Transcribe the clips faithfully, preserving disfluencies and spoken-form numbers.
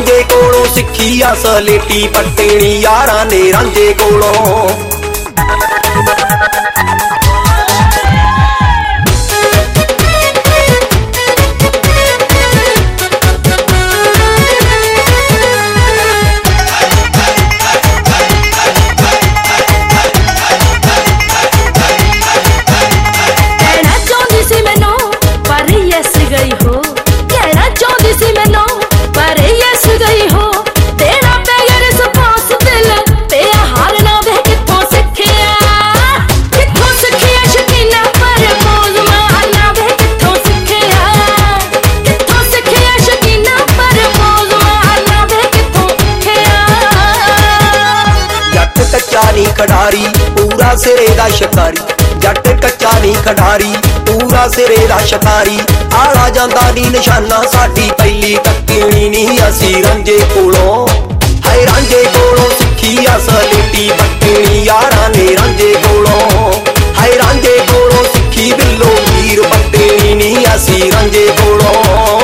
ਰਾਂਝੇ ਕੋਲੋਂ ਸਿੱਖੀ ਆ ਸਲੇਟੀ ਪੱਟਣੀ ਯਾਰਾਂ ਨੇ ਰਾਂਝੇ ਕੋਲੋਂ। नी खिडारी पूरा सिरे दा शिकारी, जट कच्चा नी खिडारी पूरा सिरे दा शिकारी। आला जांदा नी निशाना साडी पहली तकनी नी असी रांझे कोलों। हाय रांझे कोलों सिक्खी आ सलेटी पट्टनी यारां ने रांझे कोलों। हाय रांझे कोलों सिक्खी बिल्लो वीर पट्टनी नी असी रांझे कोलों।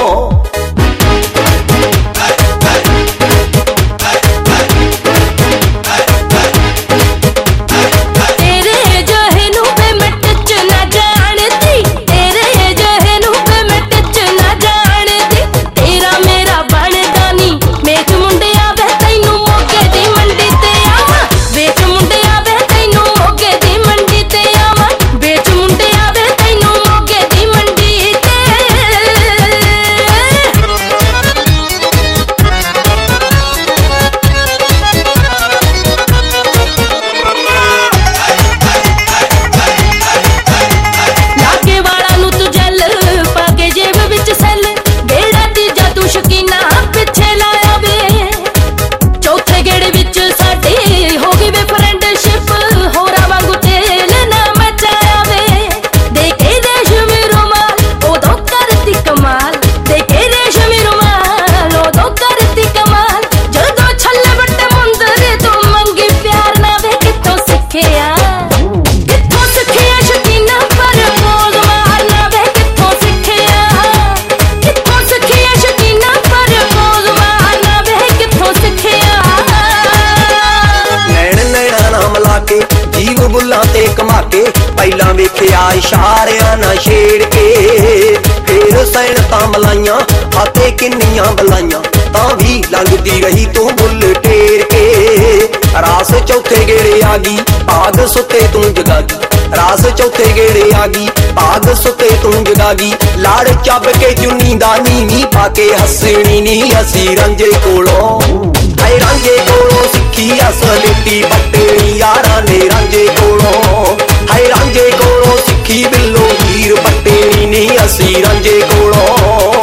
जीव बुल्लां ते कमाके पहला वेखिया इशारियां ना छेड़ के, फिर सैनतां मलाइयां आते किन्नियां बलाइयां तां भी लंघदी रही तू बुल टेर के। रास चौथे गेड़े आ गई भाग सुते तू जगागी, रास चौथे गेड़े आ गई भाग सुते तू जगागी। लाड़ चब के चुन्नी दा नीवी पाके हसनी नी असी रांझे कोलों। हाय रांझे कोलों सिक्खी आ सलेटी पट्टनी यारां ने रांझे कोलों। हाय रांझे कोलों सिक्खी बिल्लो वीर पट्टनी नी असी रांझे कोलों।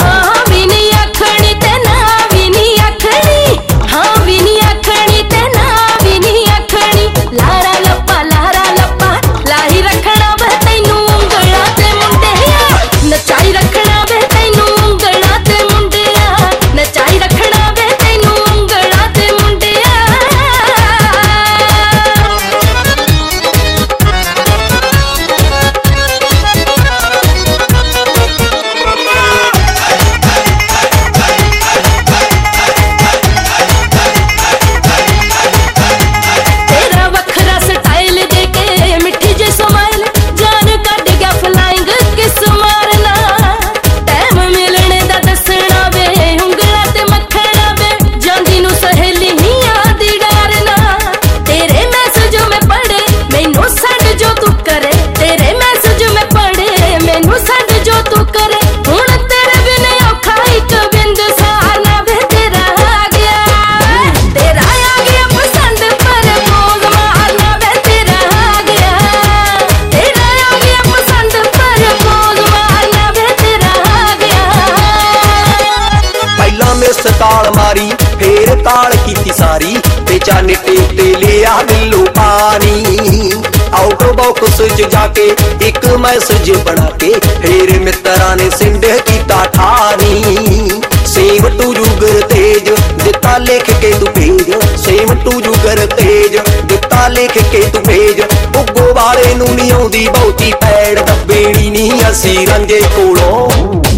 ताल मारी फिर ताल की सारी बेचा निटे ते लिया बिल्लू पानी। आउट बॉक्स च जाके एक मैसेज बना के फिर मित्रा ने सिंध कीता ठानी। सेम टू जुगर तेज दिता लिख के तू भेज, सेम टू जुगर तेज दिता लिख के तू भेज। उगो वाले नू नी आउंदी बहुती पैड़ दब्बेड़ी नी असी रांझे कोलों।